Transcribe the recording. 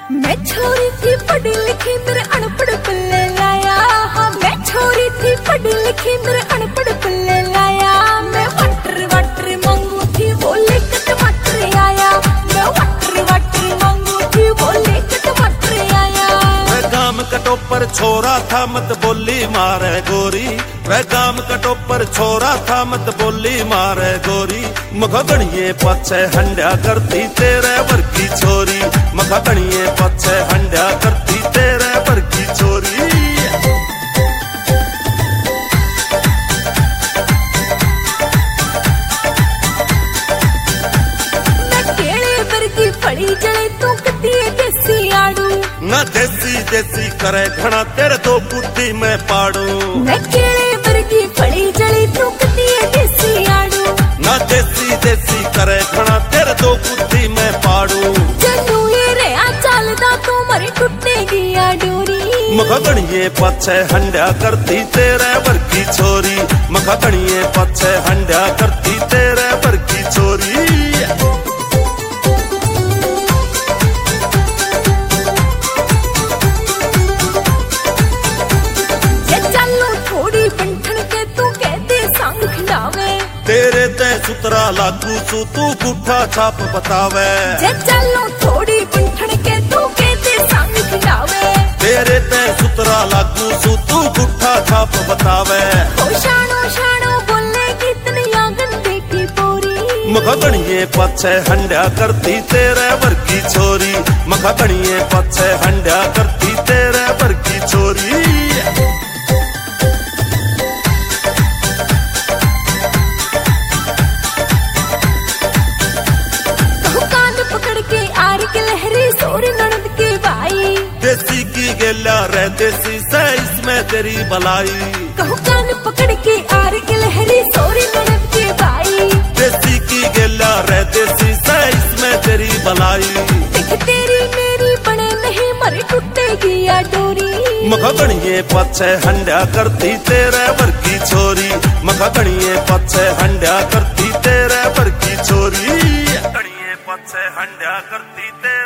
मैं छोरी थी पढ़ी लिखी मेरे अनपढ़ पल्ले लाया। हाँ मैं छोरी थी पढ़ी लिखी मेरे अनपढ़ पल्ले लाया। मैं वाटर वाटर मांगू थी वो लेकर टमाटर आया। मैं वाटर वाटर मांगू थी वो लेकर टमाटर आया। वह गाम कटोपर छोरा था मत बोली मारे गोरी। वह गाम कटोपर छोरा था मत बोली मारे गोरी। मखगणिये पछे हंड्या करती तेरे वर की छोरी। मखगणिये पछे हंड्या करती तेरे वर की छोरी। की फड़ी जले तू कती देसी आड़ू। ना देसी देसी करे घना तेरे दो बुद्धि में पाड़ू। मैं केले वर्गी फड़ी जले तू कती देसी आड़ू। ना देसी देसी करे घना तेरे दो बुद्धि में पाड़ू। जन्नू ये रे आ चलदा तू मरे टूटेगी आ डोरी। मखगणिये पछे हंड्या करती तेरे वर की छोरी। मखगणिये पछे हंड्या करती तेरे वर की छोरी। तेरे ते सुतरा लागू सू तू गुठा छाप बतावे। जे चलो थोड़ी बंठन के तू कहते संग खिलावे। तेरे ते सुतरा लागू सू तू गुठा छाप बतावे। ओ शानो शानो बोले कितनी आंगन देखी पोरी। मखगणिये पछे हंड्या करती तेरे वर की छोरी। मखगणिये पछे हंड्या करती तेरे वर की छोरी। देसी की गेला रे देसी से इसमें तेरी भलाई। कहूँ कान पकड़ के आर के लहरी सोरी ननद के भाई। देसी की गेला रे देसी से इसमें तेरी भलाई। देख तेरी मेरी बने नहीं मरे टूटेगी या डोरी। मखगणिये पछे हंड्या करती तेरे वर की छोरी। मखगणिये पछे हंड्या करती तेरे वर की छोरी। मखगणिये पछे हंड्या करती तेरे